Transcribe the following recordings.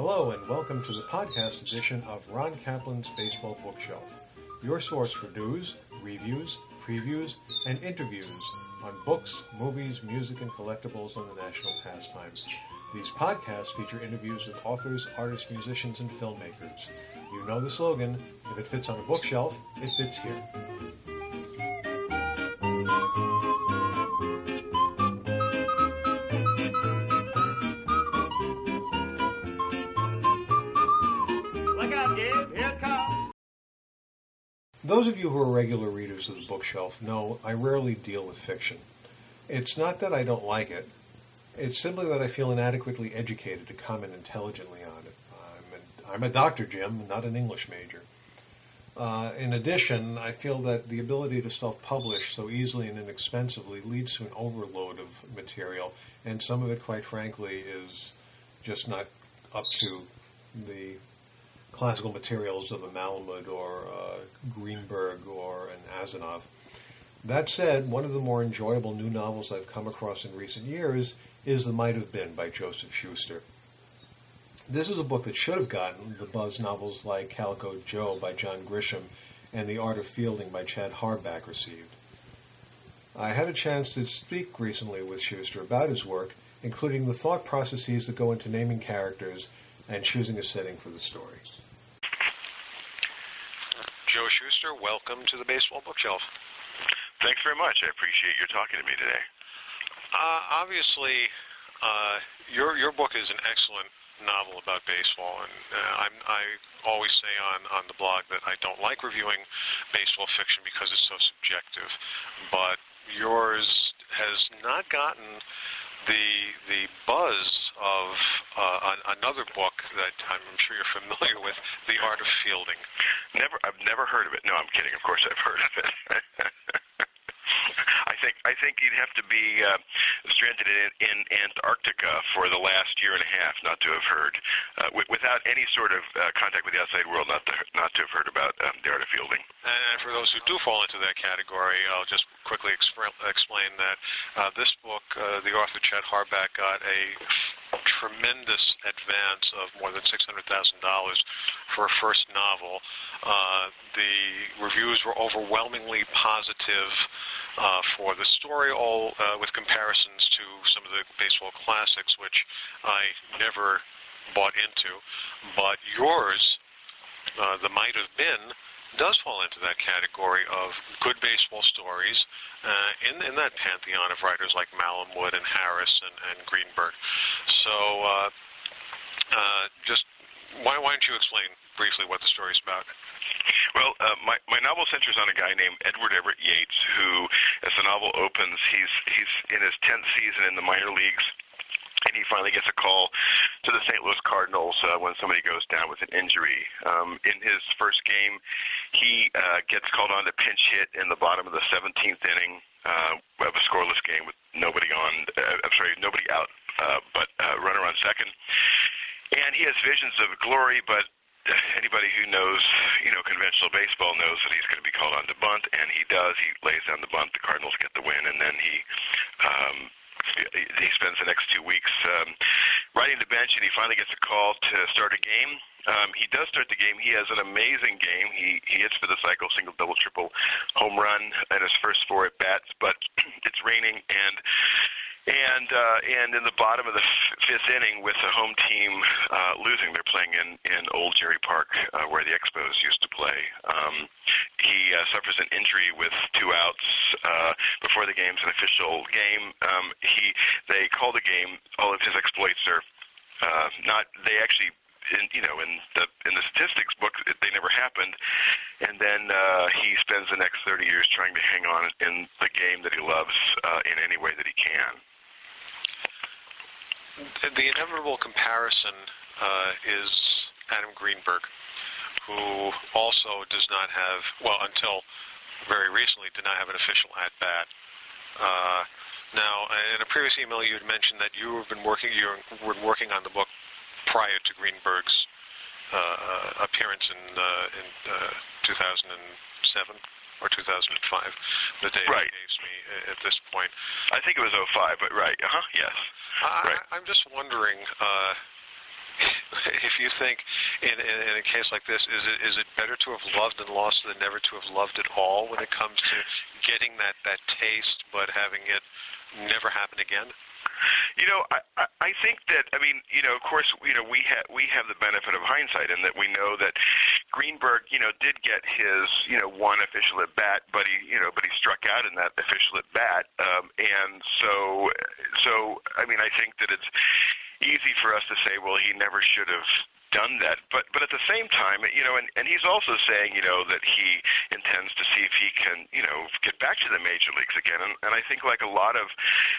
Hello and welcome to the podcast edition of Ron Kaplan's Baseball Bookshelf, your source for news, reviews, previews, and interviews on books, movies, music, and collectibles and the national pastimes. These podcasts feature interviews with authors, artists, musicians, and filmmakers. You know the slogan, if it fits on a bookshelf, it fits here. Those of you who are regular readers of the bookshelf know I rarely deal with fiction. It's not that I don't like it. It's simply that I feel inadequately educated to comment intelligently on it. I'm a Dr. Jim, not an English major. In addition, I feel that the ability to self-publish so easily and inexpensively leads to an overload of material, and some of it, quite frankly, is just not up to the classical materials of a Malamud or Greenberg or an Asimov. That said, one of the more enjoyable new novels I've come across in recent years is The Might Have Been by Joseph Shuster. This is a book that should have gotten the buzz novels like Calico Joe by John Grisham and The Art of Fielding by Chad Harbach received. I had a chance to speak recently with Shuster about his work, including the thought processes that go into naming characters and choosing a setting for the story. Joe Shuster, welcome to the Baseball Bookshelf. Thanks very much. I appreciate your talking to me today. Obviously, your book is an excellent novel about baseball, and I always say on the blog that I don't like reviewing baseball fiction because it's so subjective, but yours has not gotten the buzz of another book that I'm sure you're familiar with, The Art of Fielding. I've never heard of it. No, I'm kidding. Of course I've heard of it. I think you'd have to be stranded in Antarctica for the last year and a half not to have heard, without any sort of contact with the outside world, not to have heard about The Art of Fielding. And for those who do fall into that category, I'll just quickly explain that this book, the author Chad Harbach got a tremendous advance of more than $600,000 for a first novel. The reviews were overwhelmingly positive for the story, all with comparisons to some of the baseball classics, which I never bought into. But yours, The Might Have Been, does fall into that category of good baseball stories in that pantheon of writers like Malamud and Harris and Greenberg. So just why don't you explain briefly what the story is about? Well, my novel centers on a guy named Edward Everett Yates, who, as the novel opens, he's in his 10th season in the minor leagues, and he finally gets a call to the St. Louis Cardinals when somebody goes down with an injury. In his first game, he gets called on to pinch hit in the bottom of the 17th inning of a scoreless game with nobody out, but runner on second. And he has visions of glory, but anybody who knows, conventional baseball knows that he's going to be called on to bunt, and he does. He lays down the bunt. The Cardinals get the win, and then he spends the next 2 weeks riding the bench, and he finally gets a call to start a game. He does start the game. He has an amazing game. He hits for the cycle, single, double, triple, home run in his first 4 at-bats, but it's raining, and in the bottom of the 5th inning, with the home team losing, they're playing in Old Jerry Park, where the Expos used to play. He suffers an injury with 2 outs before the game's an official game. They call the game. All of his exploits are not. They actually, in the statistics book, they never happened. And then he spends the next 30 years trying to hang on in the game that he loves in any way that he can. The inevitable comparison is Adam Greenberg, who also does not have, until very recently, did not have an official at-bat. Now, in a previous email, you had mentioned that you were working on the book prior to Greenberg's appearance in 2007 or 2005, the date right. he gives me at this point. I think it was 2005, but right. Yes. I'm just wondering, if you think in a case like this, is it better to have loved and lost than never to have loved at all when it comes to getting that taste but having it never happen again? I think that, of course, we have the benefit of hindsight in that we know that Greenberg, did get his, one official at bat, but he struck out in that official at bat. And so, I think that it's easy for us to say, well, he never should have done that, but at the same time, and he's also saying, that he intends to see if he can, get back to the major leagues again. And I think like a lot of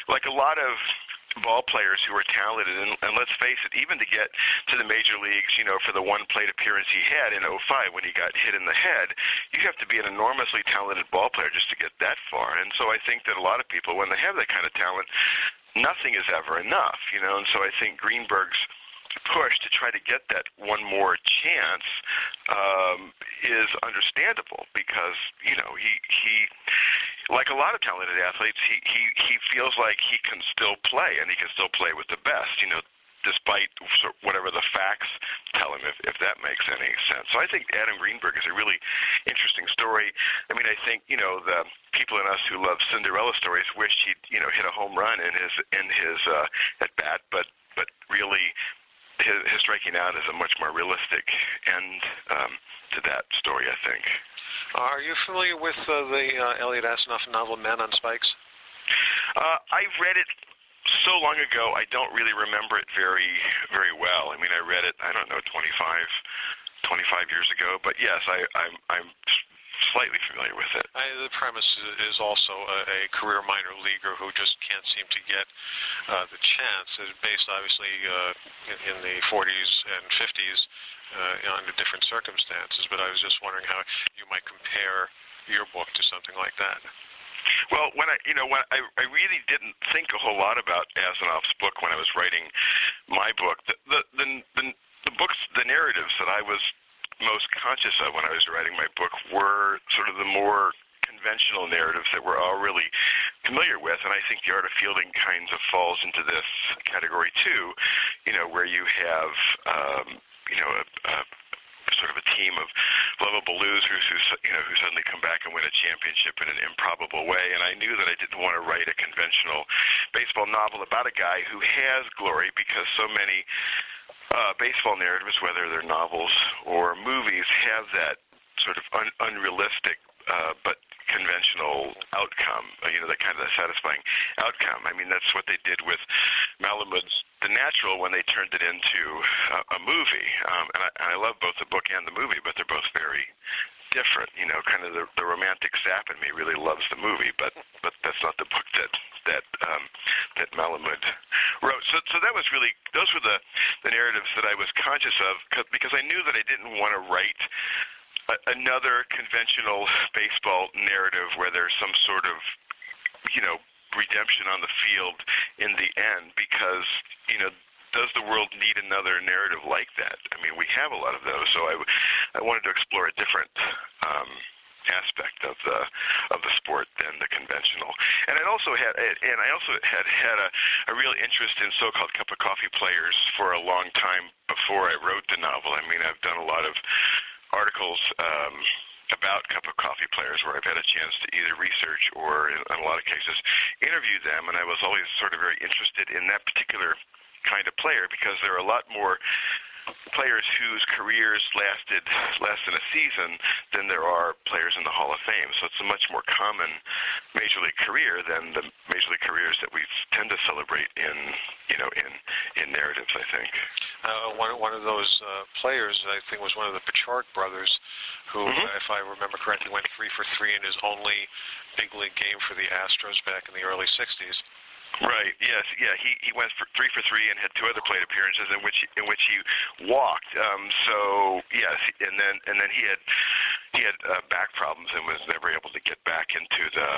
ball players who are talented, and let's face it, even to get to the major leagues, for the one plate appearance he had in '05 when he got hit in the head, you have to be an enormously talented ball player just to get that far. And so I think that a lot of people, when they have that kind of talent, nothing is ever enough, and so I think Greenberg's push to try to get that one more chance is understandable because he like a lot of talented athletes, he feels like he can still play and he can still play with the best, despite whatever the facts tell him, if that makes any sense. So I think Adam Greenberg is a really interesting story. I think the people in us who love Cinderella stories wished he'd hit a home run in his at bat, but really his striking out is a much more realistic end to that story, I think. Are you familiar with the Elliot Asanoff novel Men on Spikes? I read it so long ago, I don't really remember it very, very well. I read it, 25 years ago, but yes, I'm slightly familiar with it. The premise is also a career minor leaguer who just can't seem to get the chance. It's based, obviously, in the 40s and 50s under different circumstances, but I was just wondering how you might compare your book to something like that. Well, when I really didn't think a whole lot about Asanoff's book when I was writing my book. The books, the narratives that I was most conscious of when I was writing my book were sort of the more conventional narratives that we're all really familiar with, and I think The Art of Fielding kind of falls into this category too, where you have, sort of a team of lovable losers who suddenly come back and win a championship in an improbable way. And I knew that I didn't want to write a conventional baseball novel about a guy who has glory, because so many baseball narratives, whether they're novels or movies, have that sort of unrealistic but conventional outcome, that kind of satisfying outcome. That's what they did with Malamud's The Natural when they turned it into a movie. And I love both the book and the movie, but they're both very different. Kind of the romantic sap in me really loves the movie, but that's not the book that Malamud wrote. So that was really, those were the narratives that I was conscious of, because I knew that I didn't want to write another conventional baseball narrative where there's some sort of, redemption on the field in the end, because, does the world need another narrative like that? We have a lot of those, so I wanted to explore a different aspect of the sport than the conventional. And I also had a real interest in so-called cup of coffee players for a long time before I wrote the novel. I've done a lot of articles about cup of coffee players where I've had a chance to either research or, in a lot of cases, interview them, and I was always sort of very interested in that particular kind of player, because there are a lot more players whose careers lasted less than a season than there are players in the Hall of Fame. So it's a much more common major league career than the major league careers that we tend to celebrate in narratives, I think. One of those players, I think, was one of the Pechard brothers, who, if I remember correctly, went 3 for 3 in his only big league game for the Astros back in the early 60s. Right. Yes. Yeah. He went for 3 for 3 and had 2 other plate appearances in which he walked. So yes, and then he had back problems and was never able to get back into the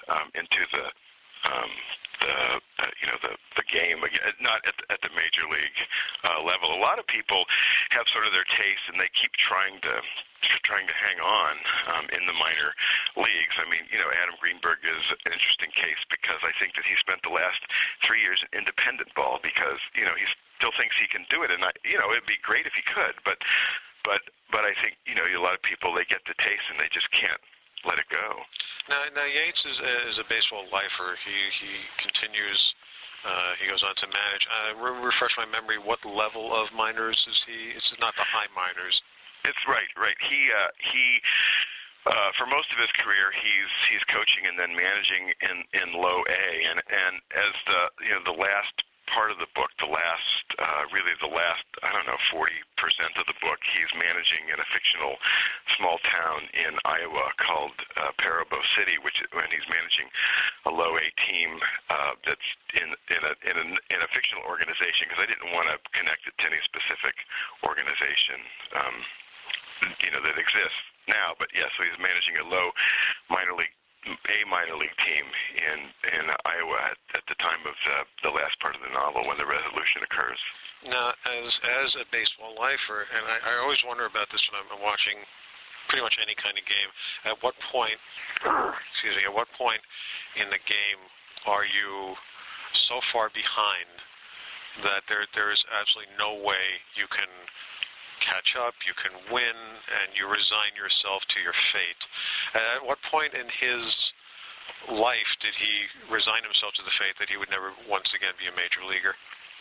game again, not at the major league level. A lot of people have sort of their taste, and they keep trying to hang on in the minor leagues. Adam Greenberg is an interesting case, because I think that he spent the last 3 years in independent ball, because he's still thinks he can do it, and it'd be great if he could, but I think a lot of people, they get the taste and they just can't let it go. Now Yates is a baseball lifer. He continues. He goes on to manage. Refresh my memory. What level of minors is he? It's not the high minors. It's right. He for most of his career, he's coaching and then managing in low A, and as the last part of the book, the last 40% of the book, he's managing in a fictional small town in Iowa called Parabo City, when he's managing a low A team that's in a fictional organization, because I didn't want to connect it to any specific organization that exists now. But yeah, so he's managing a low minor league team in Iowa at the time of the last part of the novel, when the resolution occurs. Now, as a baseball lifer, and I always wonder about this when I'm watching pretty much any kind of game, at what point in the game are you so far behind that there is absolutely no way you can catch up, you can win, and you resign yourself to your fate? At what point in his life did he resign himself to the fate that he would never once again be a major leaguer?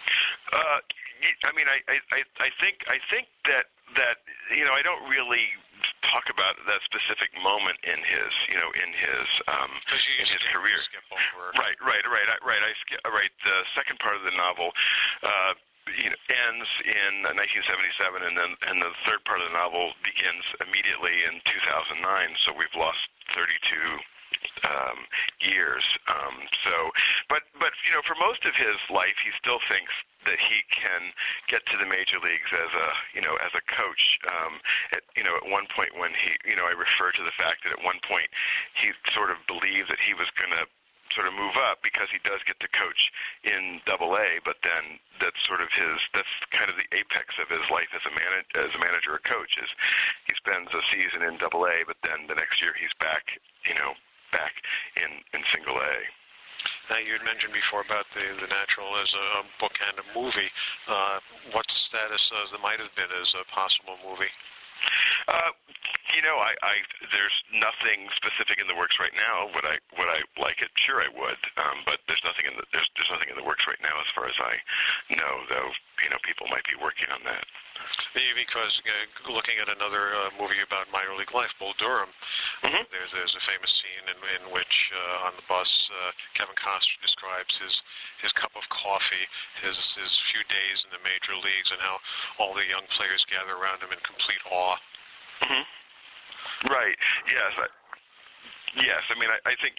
I think that I don't really talk about that specific moment in his career. Right. The second part of the novel ends in 1977, and the third part of the novel begins immediately in 2009. So we've lost 32 years. But for most of his life, he still thinks that he can get to the major leagues as a coach. At one point when I refer to the fact that at one point he sort of believed that he was going to sort of move up, because he does get to coach in Double-A, but then that's kind of the apex of his life as a manager or coach, is he spends a season in Double-A, but then the next year he's back in Single A. Now, you had mentioned before about the Natural as a book and a movie. What status there might have been as a possible movie? There's nothing specific in the works right now. Would I like it? Sure, I would. But there's nothing in the works right now, as far as I know. Though people might be working on that. Because looking at another movie about minor league life, Bull Durham, there's a famous scene in which on the bus, Kevin Costner describes his cup of coffee, his few days in the major leagues, and how all the young players gather around him in complete awe. Mm-hmm. Right. Yes. Yes. I mean, I think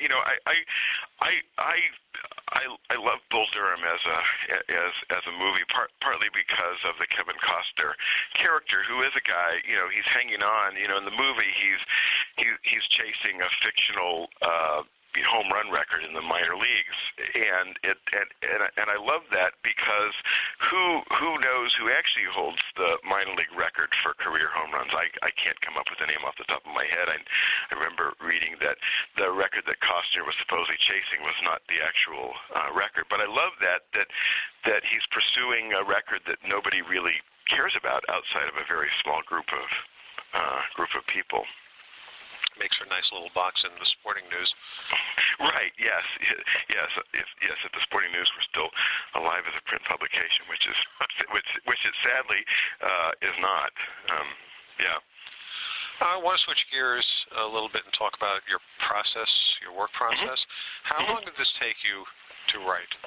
I love Bull Durham as a movie, partly because of the Kevin Costner character, who is a guy. He's hanging on. In the movie, he's chasing a fictional home run record in the minor leagues, and I love that, because who knows who actually holds the minor league record for career home runs? I can't come up with a name off the top of my head. I remember reading that the record that Costner was supposedly chasing was not the actual record, but I love that he's pursuing a record that nobody really cares about outside of a very small group of people. Makes for a nice little box in the Sporting News. Right. Yes. If the Sporting News were still alive as a print publication, which it sadly is not. Yeah. I want to switch gears a little bit and talk about your process, your work process. Mm-hmm. How long did this take you to write?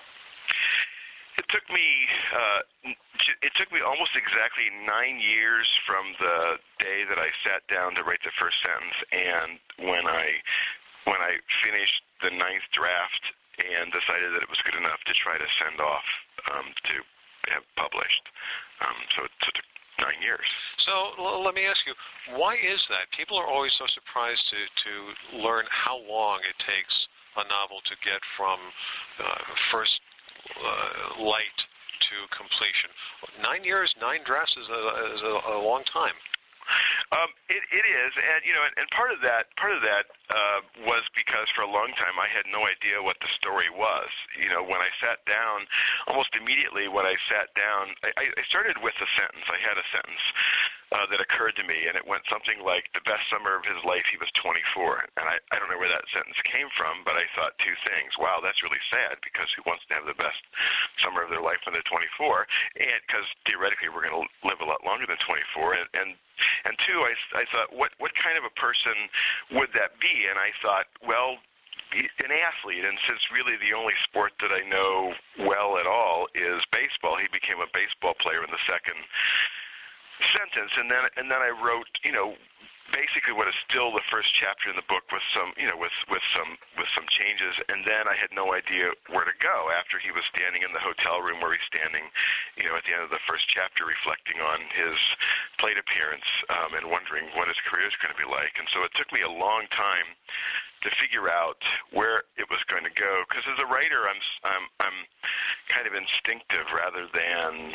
It took me almost exactly 9 years from the day that I sat down to write the first sentence, and when I finished the 9th draft and decided that it was good enough to try to send off to have published. So it took 9 years. So let me ask you, why is that? People are always so surprised to learn how long it takes a novel to get from first light to completion. 9 years, 9 drafts is a long time. It is, and and part of that was because for a long time I had no idea what the story was. When I sat down, almost immediately when I sat down, I started with a sentence. I had a sentence that occurred to me, and it went something like, "The best summer of his life, he was 24." And I don't know where that sentence came from, but I thought two things. Wow, that's really sad, because who wants to have the best summer of their life when they're 24? And because theoretically we're going to live a lot longer than 24, and two, I thought, what kind of a person would that be? And I thought, well, an athlete, and since really the only sport that I know well at all is baseball, he became a baseball player in the second sentence. And then I wrote, basically what is still the first chapter in the book with some, with some changes, and then I had no idea where to go after he was standing in the hotel room where he's standing, at the end of the first chapter, reflecting on his plate appearance and wondering what his career is going to be like. And so it took me a long time to figure out where it was going to go, because as a writer, I'm kind of instinctive rather than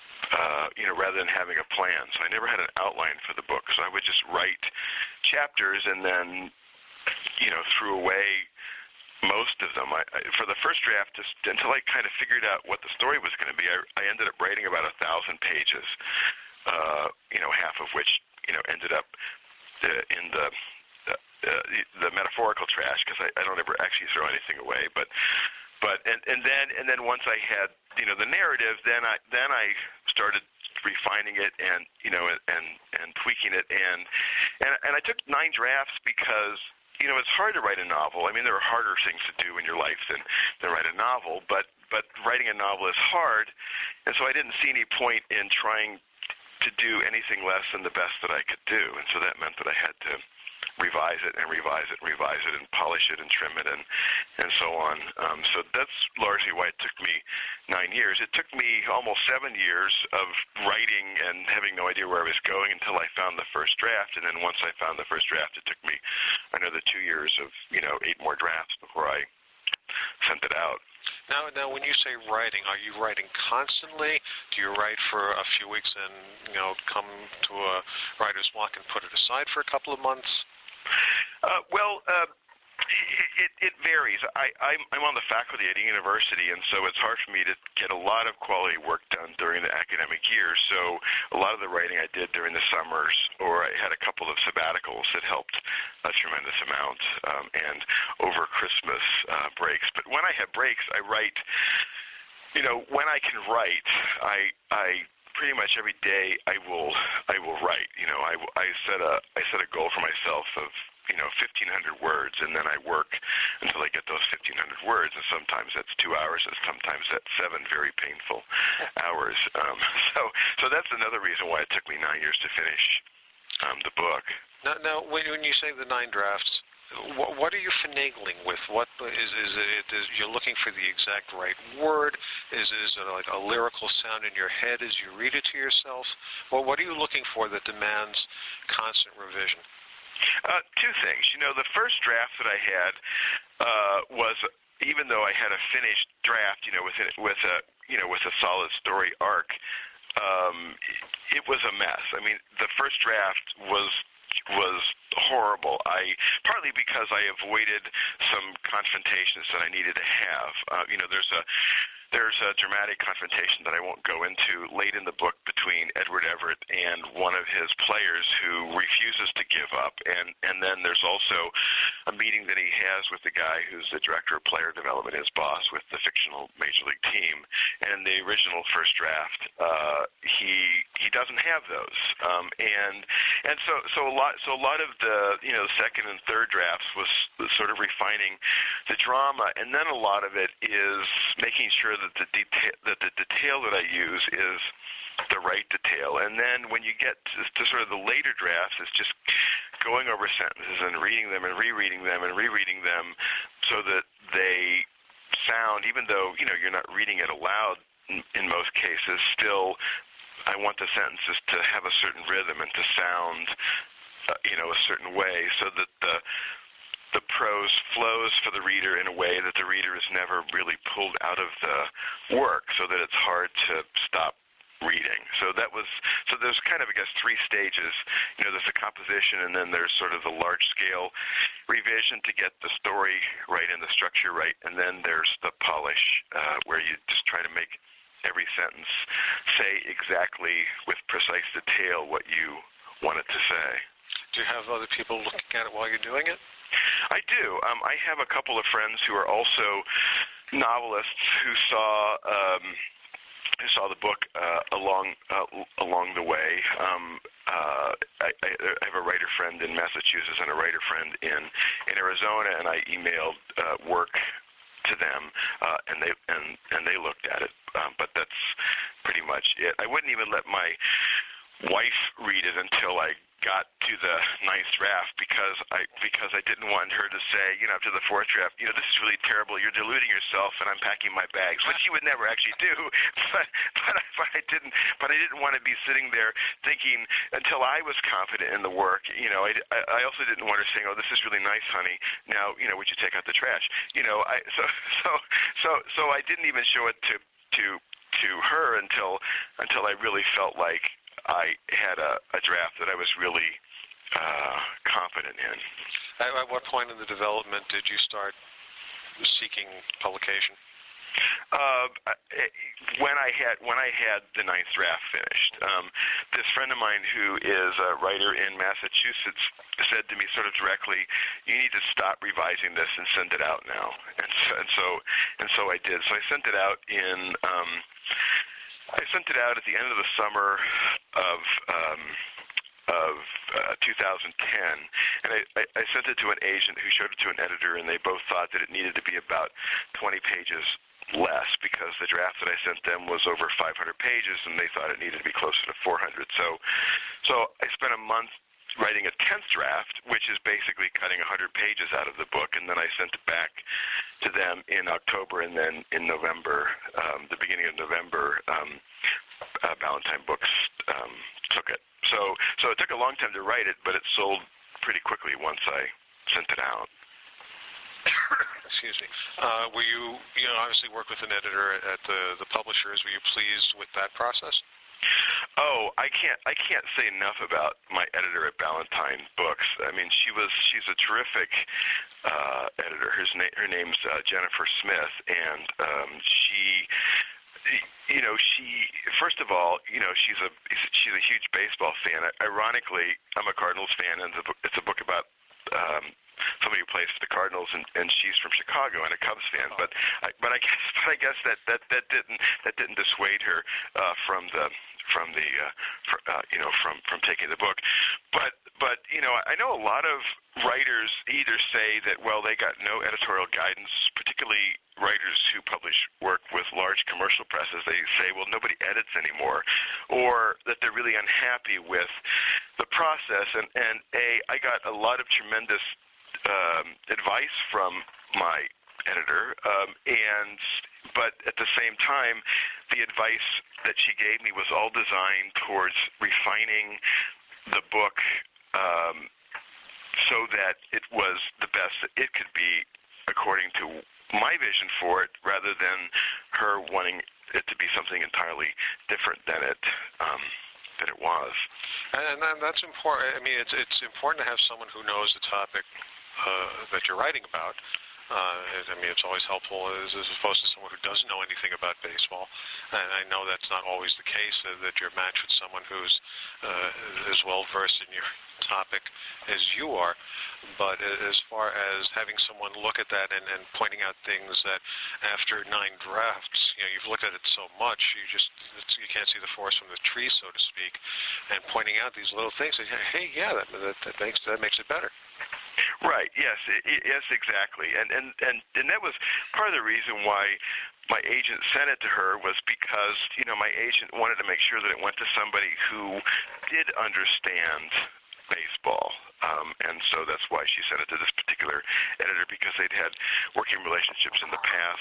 having a plan. So I never had an outline for the book. So I would just write chapters and then, threw away most of them. For the first draft, just until I kind of figured out what the story was going to be, I ended up writing about 1,000 pages, half of which, ended up in the metaphorical trash, because I don't ever actually throw anything away. And then once I had the narrative, then I started refining it and tweaking it, and I took 9 drafts because it's hard to write a novel. I mean, there are harder things to do in your life than write a novel, but writing a novel is hard, and so I didn't see any point in trying to do anything less than the best that I could do, and so that meant that I had to revise it and polish it and trim it and so on. So that's largely why it took me 9 years. It took me almost 7 years of writing and having no idea where I was going until I found the first draft. And then once I found the first draft, it took me another 2 years of 8 more drafts before I sent it out. Now, when you say writing, are you writing constantly? Do you write for a few weeks and come to a writer's block and put it aside for a couple of months? It varies. I'm on the faculty at a university, and so it's hard for me to get a lot of quality work done during the academic year. So a lot of the writing I did during the summers, or I had a couple of sabbaticals that helped a tremendous amount, and over Christmas breaks. But when I have breaks, I write. When I can write, I pretty much every day I will write. I set a goal for myself of 1,500 words, and then I work until I get those 1,500 words, and sometimes that's 2 hours, and sometimes that's 7 very painful hours. So that's another reason why it took me 9 years to finish the book. Now, when you say the 9 drafts, what are you finagling with? What is it? You're looking for the exact right word? Is it like a lyrical sound in your head as you read it to yourself? Well, what are you looking for that demands constant revision? 2 things. The first draft that I had was, even though I had a finished draft, with a solid story arc, it was a mess. I mean, the first draft was horrible. Partly because I avoided some confrontations that I needed to have. There's a dramatic confrontation that I won't go into late in the book between Edward Everett and one of his players who refuses to give up. And then there's also a meeting that he has with the guy who's the director of player development, his boss with the fictional Major League team. And in the original first draft, he doesn't have those. And so a lot of the second and third drafts was sort of refining the drama, and then a lot of it is making sure that the detail that I use is the right detail. And then when you get to sort of the later drafts, it's just going over sentences and reading them and rereading them and rereading them so that they sound, even though you're not reading it aloud in most cases, still I want the sentences to have a certain rhythm and to sound a certain way, so that the prose flows for the reader in a way that the reader is never really pulled out of the work, so that it's hard to stop reading. So there's kind of, I guess, three stages. There's the composition, and then there's sort of the large-scale revision to get the story right and the structure right, and then there's the polish, where you just try to make every sentence say exactly with precise detail what you want it to say. Do you have other people looking at it while you're doing it? I do. I have a couple of friends who are also novelists who saw the book along the way. I have a writer friend in Massachusetts and a writer friend in Arizona, and I emailed work to them, and they looked at it. But that's pretty much it. I wouldn't even let my wife read it until I got to the ninth draft because I didn't want her to say, after the fourth draft, this is really terrible. You're deluding yourself, and I'm packing my bags, which she would never actually do. But I didn't want to be sitting there thinking until I was confident in the work. I also didn't want her saying, "Oh, this is really nice, honey. Now, would you take out the trash?" So I didn't even show it to her until I really felt like I had a draft that I was really confident in. At what point in the development did you start seeking publication? When I had the ninth draft finished, this friend of mine who is a writer in Massachusetts said to me sort of directly, "You need to stop revising this and send it out now." And so I did. So I sent it out at the end of the summer of 2010, and I sent it to an agent who showed it to an editor, and they both thought that it needed to be about 20 pages less because the draft that I sent them was over 500 pages, and they thought it needed to be closer to 400. So I spent a month writing a 10th draft, which is basically cutting 100 pages out of the book, and then I sent it back to them in October, and then in November, the beginning of November, Ballantine Books took it. So it took a long time to write it, but it sold pretty quickly once I sent it out. Excuse me. Were you obviously work with an editor at the publishers. Were you pleased with that process? Oh, I can't say enough about my editor at Ballantine Books. I mean, she's a terrific editor. Her name's Jennifer Smith, and she first of all, she's a huge baseball fan. Ironically, I'm a Cardinals fan, and it's a book about somebody who plays for the Cardinals, and she's from Chicago and a Cubs fan. But I guess that didn't dissuade her from taking the book. But I know a lot of writers either say that, well, they got no editorial guidance, particularly writers who publish work with large commercial presses. They say, well, nobody edits anymore, or that they're really unhappy with the process. And I got a lot of tremendous advice from my editor, but at the same time, the advice that she gave me was all designed towards refining the book so that it was the best that it could be according to my vision for it, rather than her wanting it to be something entirely different than it was. And that's important. I mean, it's important to have someone who knows the topic that you're writing about. I mean, it's always helpful as opposed to someone who doesn't know anything about baseball. And I know that's not always the case, that you're matched with someone who's as well versed in your topic as you are. But as far as having someone look at that and pointing out things that after 9 drafts, you've looked at it so much, you can't see the forest from the tree, so to speak, and pointing out these little things that, hey, yeah, that makes it better. Right. Yes. Yes. Exactly. And that was part of the reason why my agent sent it to her, was because my agent wanted to make sure that it went to somebody who did understand baseball, and so that's why she sent it to this particular editor, because they'd had working relationships in the past,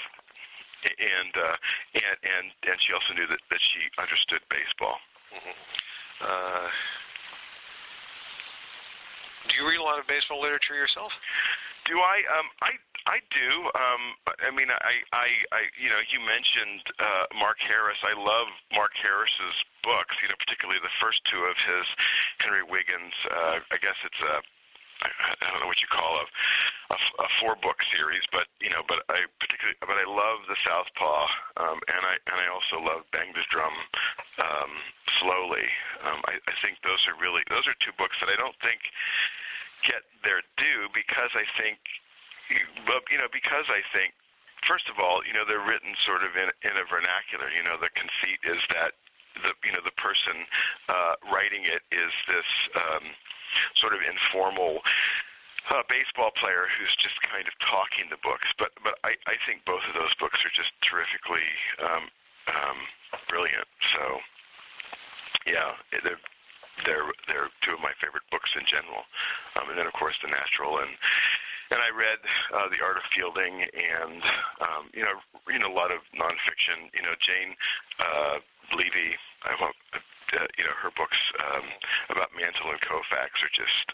and she also knew that she understood baseball. Mm-hmm. Do you read a lot of baseball literature yourself? Do I? I do. I mean, you mentioned Mark Harris. I love Mark Harris's books. Particularly the first two of his Henry Wiggins. I guess it's I don't know what you call a 4-book series, but I love the Southpaw, and I also love Bang the Drum Slowly. I think those are two books that I don't think get their due because I think first of all, they're written sort of in a vernacular. The conceit is that the person writing it is this sort of informal baseball player who's just kind of talking the books. But I think both of those books are just terrifically brilliant. So yeah, they're two of my favorite books in general. And then of course The Natural, and I read The Art of Fielding, and a lot of nonfiction. Jane Levy. Her books about Mantle and Koufax are just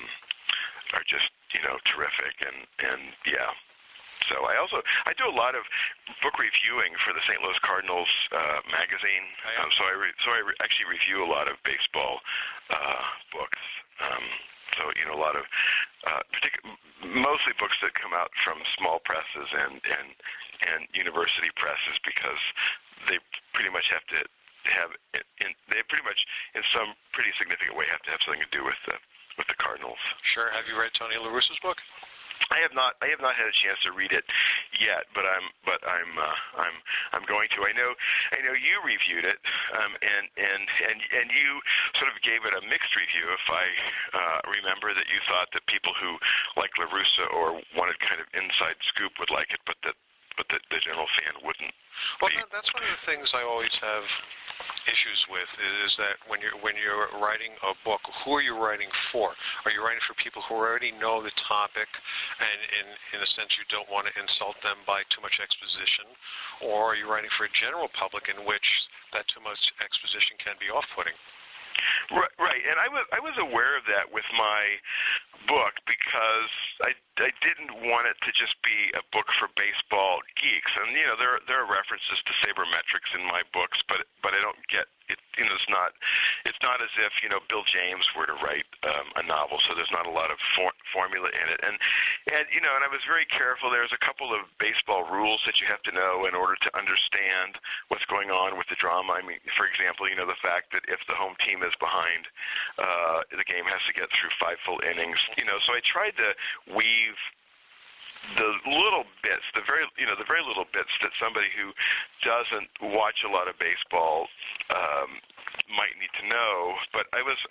terrific, and yeah. So I do a lot of book reviewing for the St. Louis Cardinals magazine. So I actually review a lot of baseball books. So a lot of mostly books that come out from small presses and university presses, because they pretty much have to they pretty much in some pretty significant way have to have something to do with the Cardinals. Sure. Have you read Tony La Russa's book? I have not had a chance to read it yet, but I'm going to. I know you reviewed it, and you sort of gave it a mixed review. If I remember, that you thought that people who like La Russa or wanted kind of inside scoop would like it, but that the general fan wouldn't. Well, that's one of the things I always have issues with, is that when you're writing a book, who are you writing for? Are you writing for people who already know the topic, and in a sense you don't want to insult them by too much exposition, or are you writing for a general public in which that too much exposition can be off-putting? Right, and I was aware of that with my book, because I didn't want it to just be a book for baseball geeks. And there are references to sabermetrics in my books, but I don't get it. It's not as if Bill James were to write a novel, so there's not a lot of formula in it. And I was very careful. There's a couple of baseball rules that you have to know in order to understand what's going on with the drama. I mean, for example, the fact that if the home team is behind, the game has to get through 5 full innings. So I tried to weave the little bits, the very little bits that somebody who doesn't watch a lot of baseball might need to know. But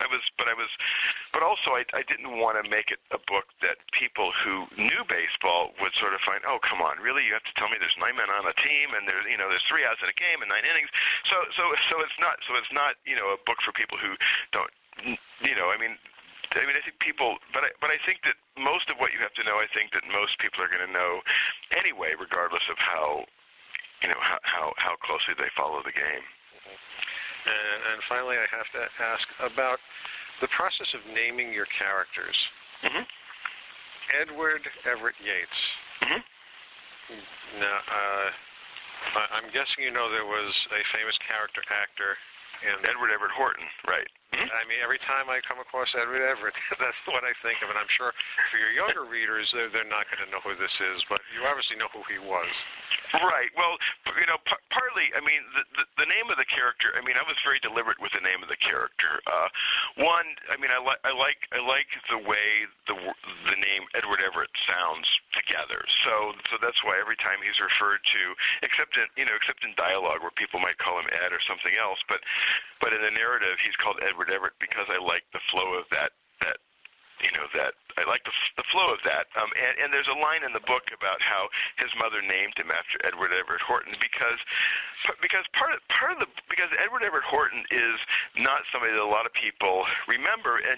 also I didn't want to make it a book that people who knew baseball would sort of find, oh, come on, really? You have to tell me there's 9 men on a team and there's 3 outs in a game and 9 innings. So it's not a book for people who don't. I think people, but I think that most of what you have to know, I think that most people are going to know anyway, regardless of how closely they follow the game. And finally, I have to ask about the process of naming your characters. Mm-hmm. Edward Everett Yates. Mm-hmm. Now, I'm guessing there was a famous character actor in Edward Everett Horton, right? Mm-hmm. I mean, every time I come across Edward Everett, that's what I think of. And I'm sure for your younger readers, they're not going to know who this is, but you obviously know who he was. Right. Well, partly, I mean, the name of the character, I mean, I was very deliberate with the name of the character. One, I mean, I like the way the name Edward Everett sounds together. So that's why every time he's referred to, except in dialogue where people might call him Ed or something else, but in the narrative he's called Edward Everett, because I like the flow of that I like the flow of that. And there's a line in the book about how his mother named him after Edward Everett Horton, because Edward Everett Horton is not somebody that a lot of people remember. And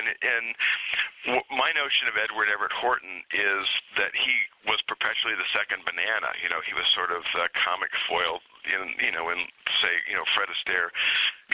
my notion of Edward Everett Horton is that he was perpetually the second banana. He was sort of the comic foil in say Fred Astaire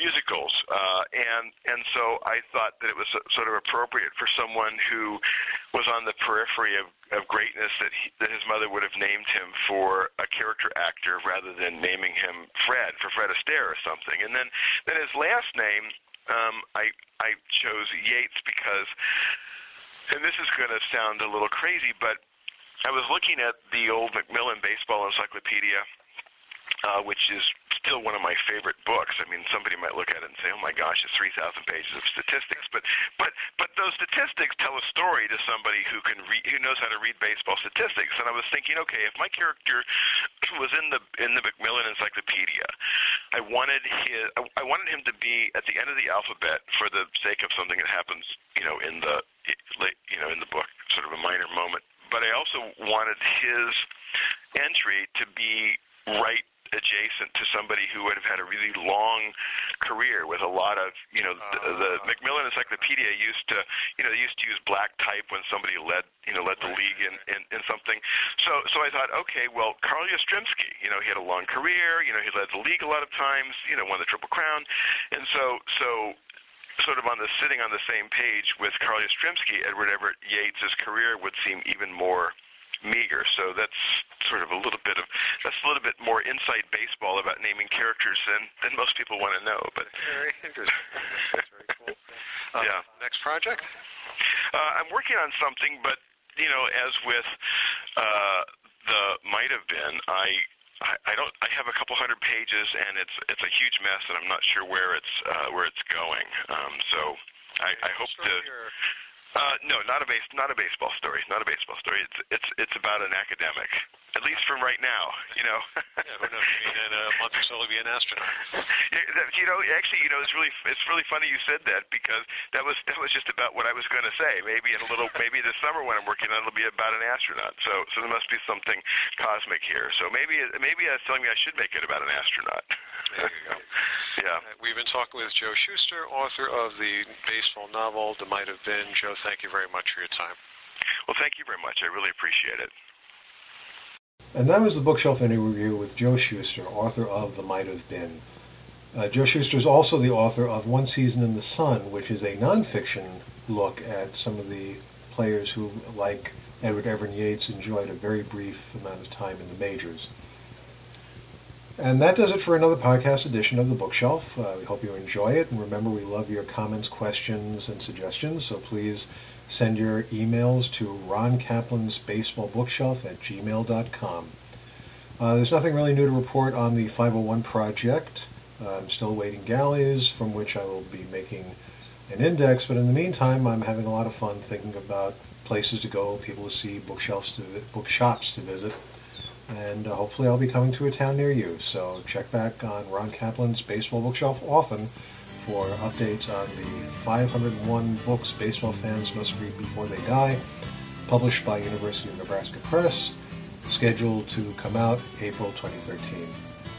musicals, and so I thought that it was sort of appropriate for someone who was on the periphery of greatness that his mother would have named him for a character actor rather than naming him Fred, for Fred Astaire or something. And then his last name, I chose Yates because, and this is going to sound a little crazy, but I was looking at the old Macmillan Baseball Encyclopedia, which is still one of my favorite books. I mean, somebody might look at it and say, "Oh my gosh, it's 3,000 pages of statistics," but those statistics tell a story to somebody who knows how to read baseball statistics. And I was thinking, okay, if my character was in the Macmillan Encyclopedia, I wanted him to be at the end of the alphabet for the sake of something that happens, in the book, sort of a minor moment. But I also wanted his entry to be right adjacent to somebody who would have had a really long career with a lot of, the Macmillan Encyclopedia used to use black type when somebody led the league in something. So I thought, okay, well, Carl Yastrzemski, he had a long career, he led the league a lot of times, won the Triple Crown, and so sort of sitting on the same page with Carl Yastrzemski, Edward Everett Yates' career would seem even more meager. So that's sort of a little bit more inside baseball about naming characters than most people want to know. But very interesting. That's very cool. Yeah. Next project? I'm working on something, but as with the Might Have Been, I have a couple hundred pages, and it's a huge mess, and I'm not sure where it's going. So I hope to. No, not a baseball story. Not a baseball story. It's about an academic, at least from right now. Yeah, who knows? Maybe in a month or so he'll be an astronaut. It's really funny you said that, because that was just about what I was going to say. Maybe this summer when I'm working on it, it'll be about an astronaut. So there must be something cosmic here. So maybe it's telling me I should make it about an astronaut. There you go. Yeah. We've been talking with Joe Shuster, author of the baseball novel The Might Have Been. Joe, thank you very much for your time. Well, thank you very much. I really appreciate it. And that was the Bookshelf interview with Joe Shuster, author of The Might Have Been. Joe Shuster is also the author of One Season in the Sun, which is a nonfiction look at some of the players who, like Edward Everett Yates, enjoyed a very brief amount of time in the majors. And that does it for another podcast edition of The Bookshelf. We hope you enjoy it. And remember, we love your comments, questions, and suggestions. So please send your emails to roncaplan'sbaseballbookshelf@gmail.com. There's nothing really new to report on the 501 project. I'm still awaiting galleys, from which I will be making an index. But in the meantime, I'm having a lot of fun thinking about places to go, people to see, bookshops to visit. And hopefully I'll be coming to a town near you. So check back on Ron Kaplan's Baseball Bookshelf often for updates on the 501 books baseball fans must read before they die, published by University of Nebraska Press, scheduled to come out April 2013.